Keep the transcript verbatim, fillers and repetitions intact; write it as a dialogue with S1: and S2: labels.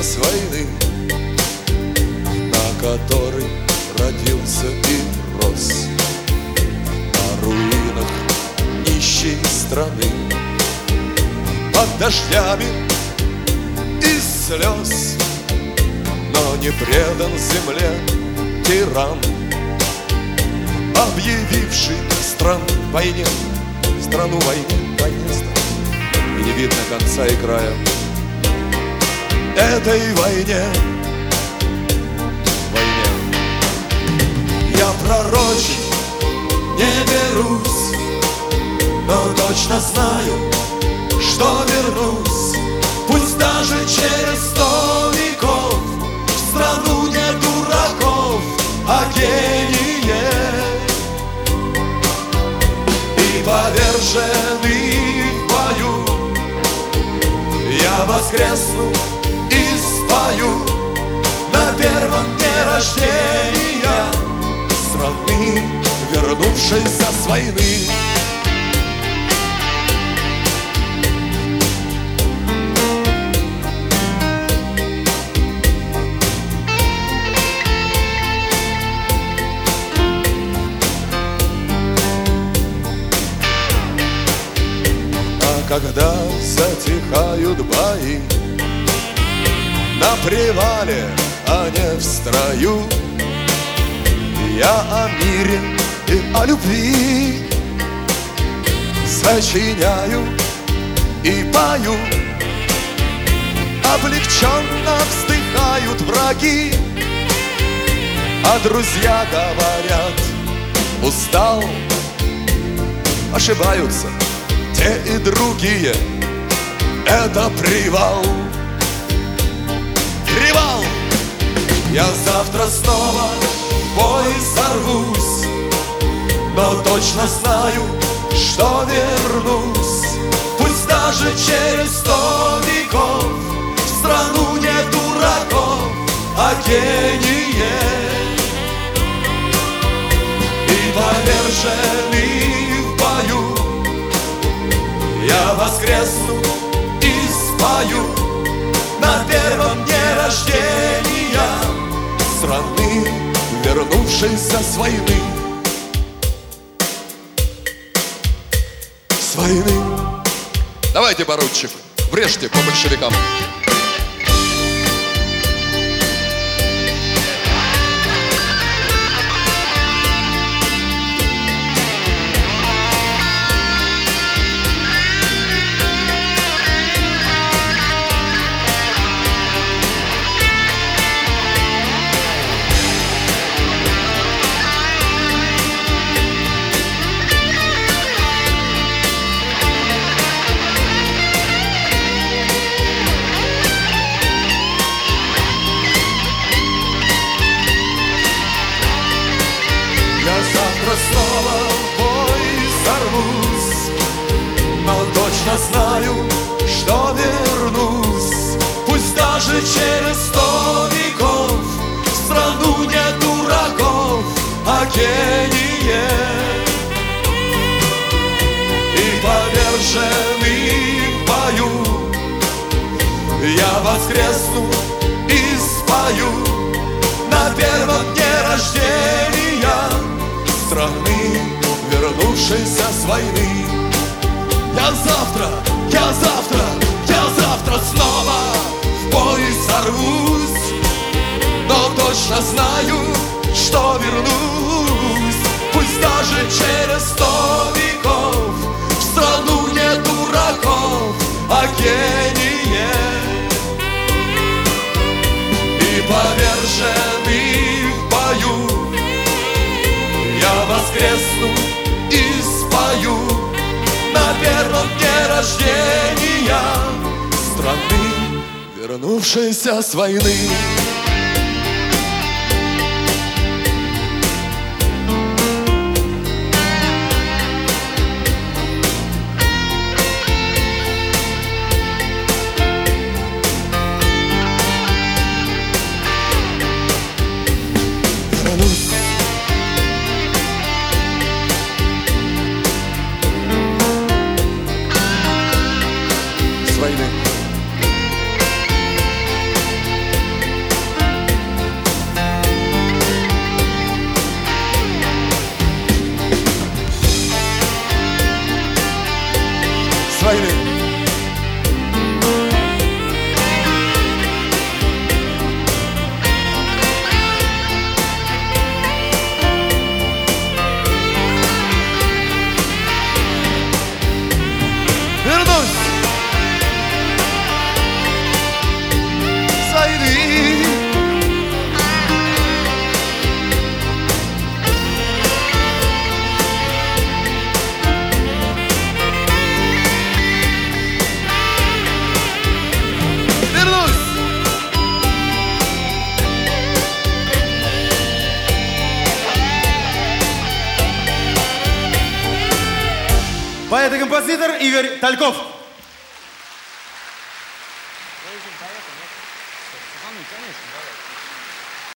S1: с войны, на которой родился и рос, на руинах нищей страны, под дождями и слез, но не предан земле тиран, объявивший стран войне, страну войне, войне стран. И не видно конца и края этой войне, войне. Я пророчить не берусь, но точно знаю, что вернусь, пусть даже через сто веков, в страну не дураков, а гение. И поверженный в бою я воскресну и спою на первом дне рождения страны, вернувшейся с войны. Когда затихают бои на привале, а не в строю, я о мире и о любви сочиняю и пою. Облегченно вздыхают враги, а друзья говорят: устал. Ошибаются те и другие, это привал. Привал! Я завтра снова в бой сорвусь, но точно знаю, что вернусь, пусть даже через сто веков, в страну не дураков, а гение. И поверженный в бою я воскресну и спою на первом дне рождения страны, вернувшейся с войны. С войны. Давайте, поручик, врежьте по большевикам. Снова в бой сорвусь, но точно знаю, что вернусь, пусть даже через сто веков, в страну не дураков, а гение. И поверженный в бою я воскресну и спою на первом дне рождения страны, вернувшейся с войны. Я завтра, я завтра, я завтра снова в бой сорвусь, но точно знаю, что вернусь, пусть даже через сто веков, в страну не дураков, а гение. И поверженный в бою я воскресну и спою на первом дне рождения страны, вернувшейся с войны.
S2: Поэт и композитор Игорь Тальков.
S3: Конечно.